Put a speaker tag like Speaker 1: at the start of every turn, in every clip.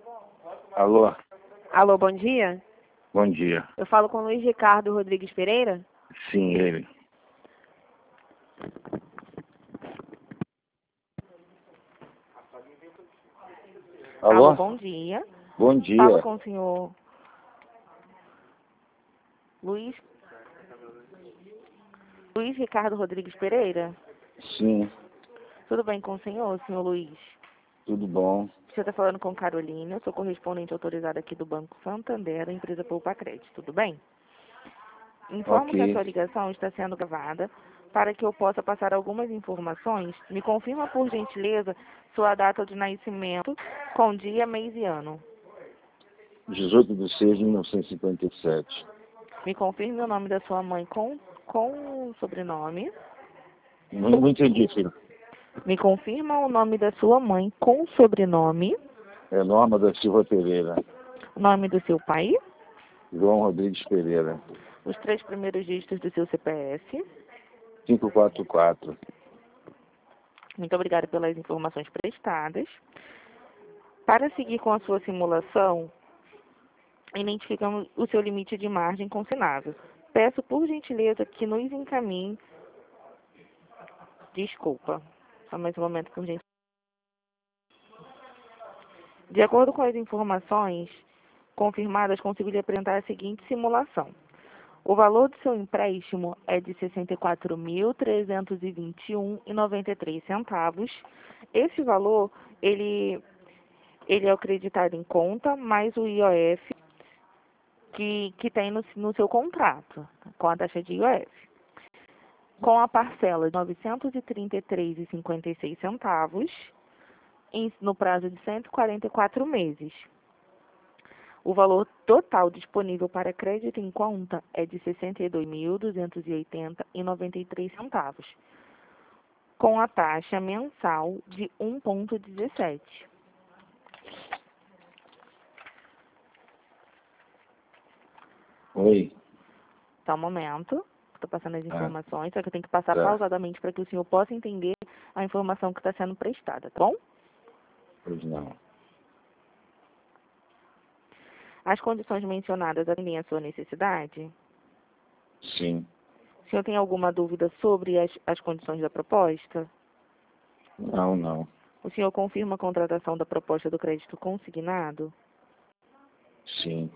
Speaker 1: Alô,
Speaker 2: Alô, bom dia.
Speaker 1: bom dia.
Speaker 2: Eu falo com o Luiz Ricardo Rodrigues Pereira.
Speaker 1: Sim, ele. Alô?
Speaker 2: Bom dia.
Speaker 1: Bom
Speaker 2: Falo
Speaker 1: dia.
Speaker 2: com o senhor Luiz Ricardo Rodrigues Pereira.
Speaker 1: Sim,
Speaker 2: Tudo bem com o senhor Luiz?
Speaker 1: tudo bom.
Speaker 2: Você está falando com Carolina, eu sou correspondente autorizada aqui do Banco Santander, da empresa Poupa Crédito, tudo bem? Informo que a
Speaker 1: Ok.
Speaker 2: sua ligação está sendo gravada para que eu possa passar algumas informações. Me confirma, por gentileza, sua data de nascimento com dia, mês e ano.
Speaker 1: 18/6/1957.
Speaker 2: Me confirme o nome da sua mãe com o sobrenome.
Speaker 1: Não entendi, filho.
Speaker 2: Me confirma o nome da sua mãe com o sobrenome.
Speaker 1: É Norma da Silva Pereira.
Speaker 2: Nome do seu pai.
Speaker 1: João Rodrigues Pereira.
Speaker 2: Os 3 primeiros dígitos do seu CPF.
Speaker 1: 544.
Speaker 2: Muito obrigada pelas informações prestadas. Para seguir com a sua simulação, identificamos o seu limite de margem consignável. Peço, por gentileza, que nos encaminhe. Desculpa. Só mais um momento, por gentileza. De acordo com as informações confirmadas, consegui lhe apresentar a seguinte simulação. O valor do seu empréstimo é de R$ 64.321,93. Esse valor, ele é o creditado em conta, mais o IOF que tem no seu contrato, com a taxa de IOF. Com a parcela de R$ 933,56 no prazo de 144 meses. O valor total disponível para crédito em conta é de R$ 62.280,93, com a taxa mensal de 1,17.
Speaker 1: Oi.
Speaker 2: Só um momento, estou passando as informações, só que eu tenho que passar
Speaker 1: Tá.
Speaker 2: pausadamente para que o senhor possa entender a informação que está sendo prestada, tá bom?
Speaker 1: Pois não.
Speaker 2: As condições mencionadas atendem à sua necessidade?
Speaker 1: Sim.
Speaker 2: O senhor tem alguma dúvida sobre as condições da proposta?
Speaker 1: Não.
Speaker 2: O senhor confirma a contratação da proposta do crédito consignado?
Speaker 1: Sim.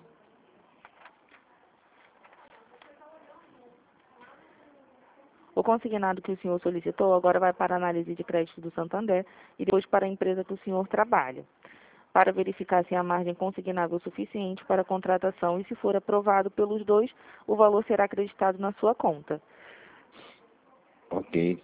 Speaker 2: O consignado que o senhor solicitou agora vai para a análise de crédito do Santander e depois para a empresa que o senhor trabalha, para verificar se a margem consignável é suficiente para a contratação e, se for aprovado pelos dois, o valor será acreditado na sua conta.
Speaker 1: Ok.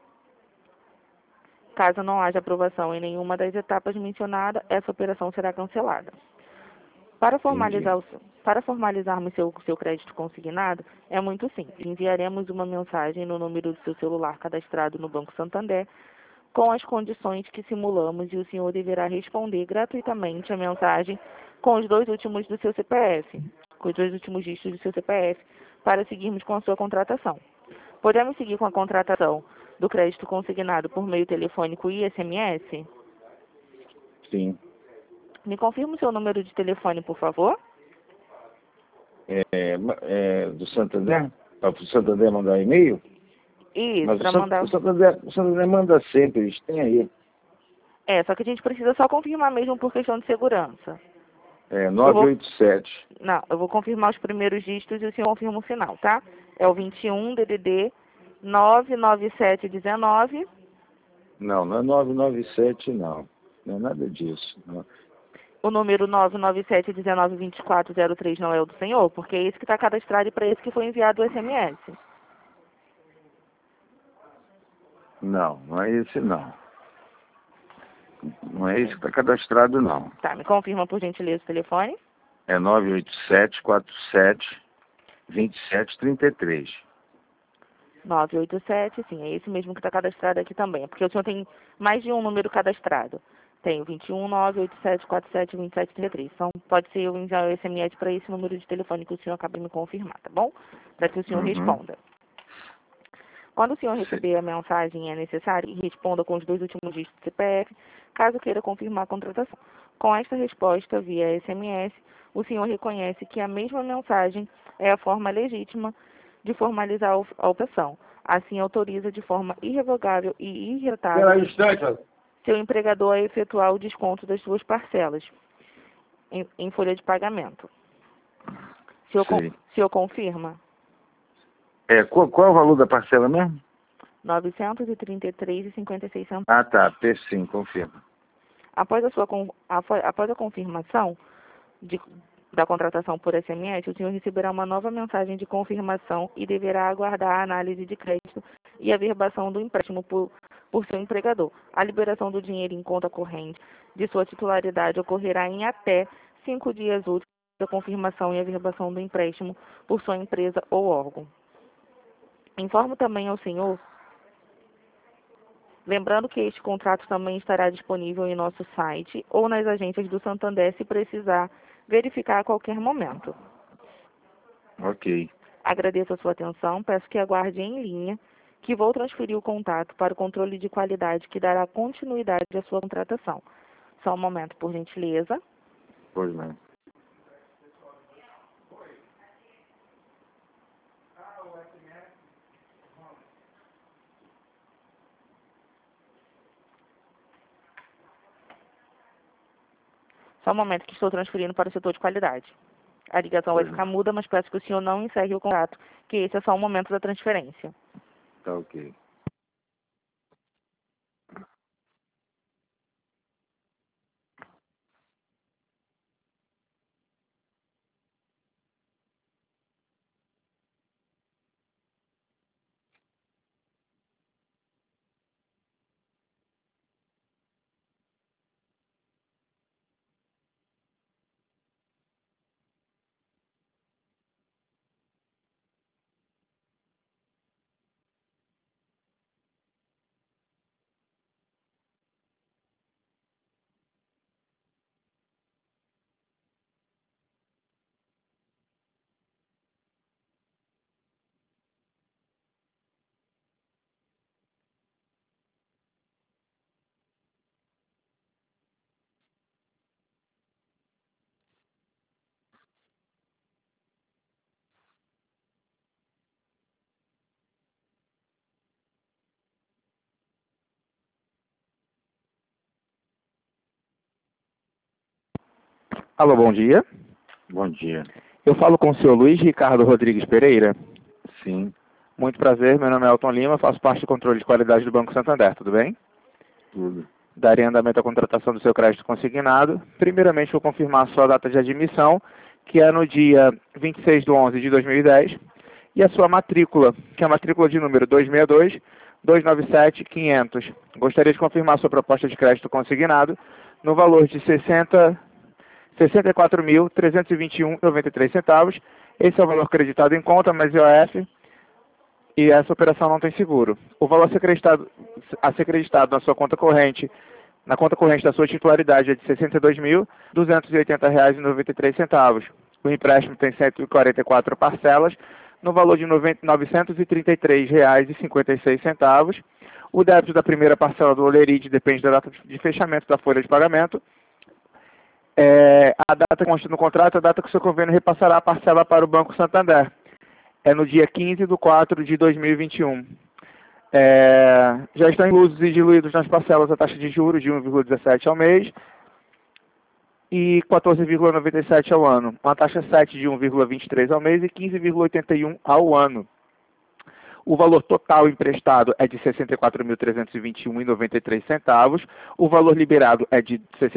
Speaker 2: Caso não haja aprovação em nenhuma das etapas mencionadas, essa operação será cancelada. Para
Speaker 1: Entendi.
Speaker 2: formalizarmos seu crédito consignado, é muito simples. Enviaremos uma mensagem no número do seu celular cadastrado no Banco Santander com as condições que simulamos e o senhor deverá responder gratuitamente a mensagem com os 2 últimos do seu CPF, com os 2 últimos dígitos do seu CPF, para seguirmos com a sua contratação. Podemos seguir com a contratação do crédito consignado por meio telefônico e SMS?
Speaker 1: Sim.
Speaker 2: Me confirma o seu número de telefone, por favor?
Speaker 1: Do Santander? Para o Santander mandar e-mail?
Speaker 2: Isso,
Speaker 1: Mas
Speaker 2: para mandar.
Speaker 1: o Santander manda sempre, eles têm aí.
Speaker 2: Só que a gente precisa só confirmar mesmo por questão de segurança.
Speaker 1: É
Speaker 2: Eu vou...
Speaker 1: 987.
Speaker 2: Não, eu vou confirmar os primeiros dígitos e o senhor confirma o final, tá? É o 21 DDD 99719.
Speaker 1: Não é 997, não. Não é nada disso. Não.
Speaker 2: O número 997192403 não é o do senhor, porque é esse que está cadastrado e para esse que foi enviado o SMS.
Speaker 1: Não é esse, não. Não é esse que está cadastrado, não.
Speaker 2: Tá, me confirma por gentileza o telefone.
Speaker 1: É 987-47-2733.
Speaker 2: 987, sim, é esse mesmo que está cadastrado aqui também. É porque o senhor tem mais de um número cadastrado. Tem o 21 987 47 27 33. Então, pode ser eu enviar o SMS para esse número de telefone que o senhor acaba de me confirmar, tá bom? Para que o senhor responda. Quando o senhor receber a mensagem, é necessário que responda com os 2 últimos dígitos do CPF, caso queira confirmar a contratação. Com esta resposta via SMS, o senhor reconhece que a mesma mensagem é a forma legítima de formalizar a operação. Assim, autoriza de forma irrevogável e irretratável seu empregador a efetuar o desconto das suas parcelas em folha de pagamento. O senhor confirma?
Speaker 1: Qual é o valor da parcela mesmo?
Speaker 2: R$ 933,56.
Speaker 1: Ah, tá. Sim, confirma.
Speaker 2: Após a confirmação da contratação por SMS, o senhor receberá uma nova mensagem de confirmação e deverá aguardar a análise de crédito e a verbação do empréstimo por seu empregador. A liberação do dinheiro em conta corrente de sua titularidade ocorrerá em até 5 dias úteis da confirmação e a verbação do empréstimo por sua empresa ou órgão. Informo também ao senhor, lembrando que este contrato também estará disponível em nosso site ou nas agências do Santander se precisar verificar a qualquer momento.
Speaker 1: Ok.
Speaker 2: Agradeço a sua atenção, peço que aguarde em linha, que vou transferir o contato para o controle de qualidade que dará continuidade à sua contratação. Só um momento, por gentileza.
Speaker 1: Pois não.
Speaker 2: Só um momento que estou transferindo para o setor de qualidade. A ligação vai ficar muda, mas peço que o senhor não encerre o contrato, que esse é só o momento da transferência.
Speaker 1: Tá ok.
Speaker 3: Alô, bom dia.
Speaker 1: Bom dia.
Speaker 3: Eu falo com o senhor Luiz Ricardo Rodrigues Pereira.
Speaker 1: Sim,
Speaker 3: Muito prazer, meu nome é Elton Lima, faço parte do controle de qualidade do Banco Santander, tudo bem?
Speaker 1: tudo.
Speaker 3: Darei andamento à contratação do seu crédito consignado. Primeiramente, vou confirmar a sua data de admissão, que é no dia 26 de 11 de 2010, e a sua matrícula, que é a matrícula de número 262-297-500. Gostaria de confirmar a sua proposta de crédito consignado no valor de R$ 64.321,93 centavos. Esse é o valor creditado em conta, mais IOF, e essa operação não tem seguro. O valor a ser creditado na sua conta corrente, na conta corrente da sua titularidade é de R$ 62.280,93 centavos. O empréstimo tem 144 parcelas, no valor de R$ 933,56 centavos. O débito da primeira parcela do Olerite depende da data de fechamento da folha de pagamento. A data que consta no contrato é a data que o seu convênio repassará a parcela para o Banco Santander. É no dia 15/4 de 2021. Já estão inclusos e diluídos nas parcelas a taxa de juros de 1,17 ao mês e 14,97 ao ano. Uma taxa 7 de 1,23 ao mês e 15,81 ao ano. O valor total emprestado é de R$ 64.321,93 centavos. O valor liberado é de R$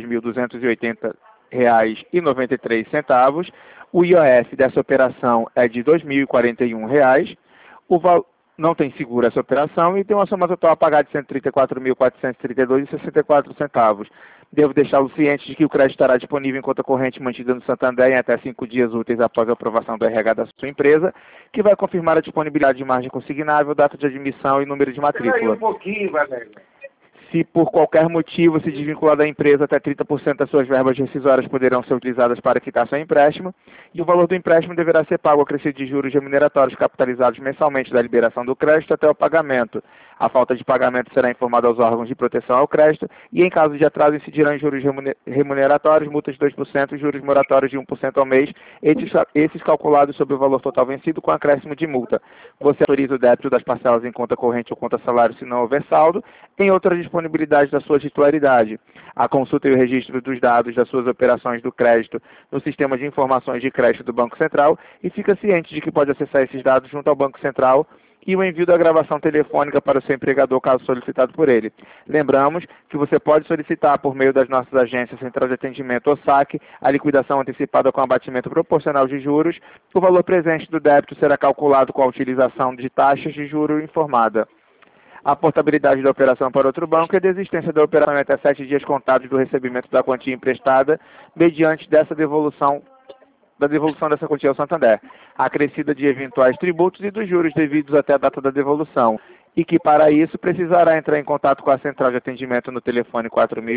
Speaker 3: 62.280,93 centavos. O IOF dessa operação é de R$ 2.041. Não tem seguro essa operação e tem uma soma total a pagar de R$ 134.432,64 centavos. Devo deixá-lo ciente de que o crédito estará disponível em conta corrente mantida no Santander em até 5 dias úteis após a aprovação do RH da sua empresa, que vai confirmar a disponibilidade de margem consignável, data de admissão e número de matrícula.
Speaker 1: Espera aí um pouquinho, Valério.
Speaker 3: Se por qualquer motivo se desvincular da empresa, até 30% das suas verbas rescisórias poderão ser utilizadas para quitar seu empréstimo, e o valor do empréstimo deverá ser pago acrescido de juros remuneratórios capitalizados mensalmente da liberação do crédito até o pagamento. A falta de pagamento será informada aos órgãos de proteção ao crédito e, em caso de atraso, incidirão em juros remuneratórios, multas de 2% e juros moratórios de 1% ao mês, esses calculados sobre o valor total vencido com acréscimo de multa. Você autoriza o débito das parcelas em conta corrente ou conta salário se não houver saldo, em outra disponibilidade da sua titularidade. A consulta e o registro dos dados das suas operações do crédito no sistema de informações de crédito do Banco Central e fica ciente de que pode acessar esses dados junto ao Banco Central e o envio da gravação telefônica para o seu empregador, caso solicitado por ele. Lembramos que você pode solicitar, por meio das nossas agências Central de Atendimento ou SAC, a liquidação antecipada com abatimento proporcional de juros. O valor presente do débito será calculado com a utilização de taxas de juro informada. A portabilidade da operação para outro banco e a desistência da operação em até 7 dias contados do recebimento da quantia emprestada, mediante da devolução dessa quantia ao Santander, acrescida de eventuais tributos e dos juros devidos até a data da devolução, e que para isso precisará entrar em contato com a Central de Atendimento no telefone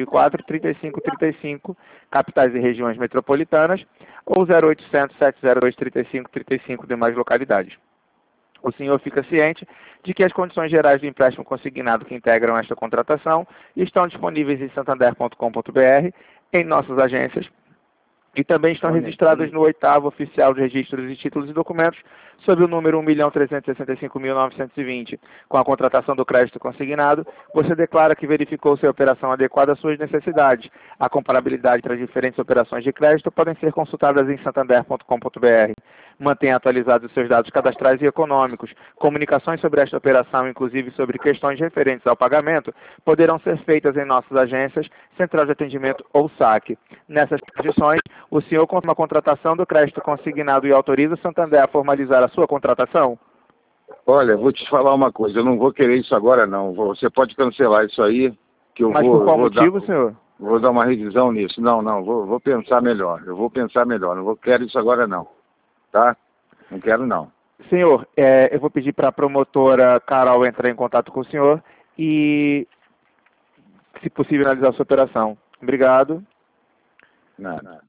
Speaker 3: 4004-3535, capitais e regiões metropolitanas, ou 0800-702-3535 demais localidades. O senhor fica ciente de que as condições gerais do empréstimo consignado que integram esta contratação estão disponíveis em santander.com.br, em nossas agências, e também estão registradas no 8º Oficial de Registros de Títulos e Documentos, sob o número 1.365.920. Com a contratação do crédito consignado, você declara que verificou se a operação adequada às suas necessidades. A comparabilidade entre as diferentes operações de crédito podem ser consultadas em santander.com.br. Mantenha atualizados os seus dados cadastrais e econômicos. Comunicações sobre esta operação, inclusive sobre questões referentes ao pagamento, poderão ser feitas em nossas agências, Central de Atendimento ou SAC. Nessas condições, o senhor confirma a contratação do crédito consignado e autoriza o Santander a formalizar a sua contratação?
Speaker 1: Olha, vou te falar uma coisa, eu não vou querer isso agora não. Você pode cancelar isso aí, que eu
Speaker 3: Mas
Speaker 1: vou...
Speaker 3: por qual motivo, senhor?
Speaker 1: Vou dar uma revisão nisso. Não, vou pensar melhor. Eu vou pensar melhor. Não quero isso agora não. Tá? Não quero não.
Speaker 3: Senhor, eu vou pedir para a promotora Carol entrar em contato com o senhor e, se possível, analisar a sua operação. Obrigado.
Speaker 1: Nada.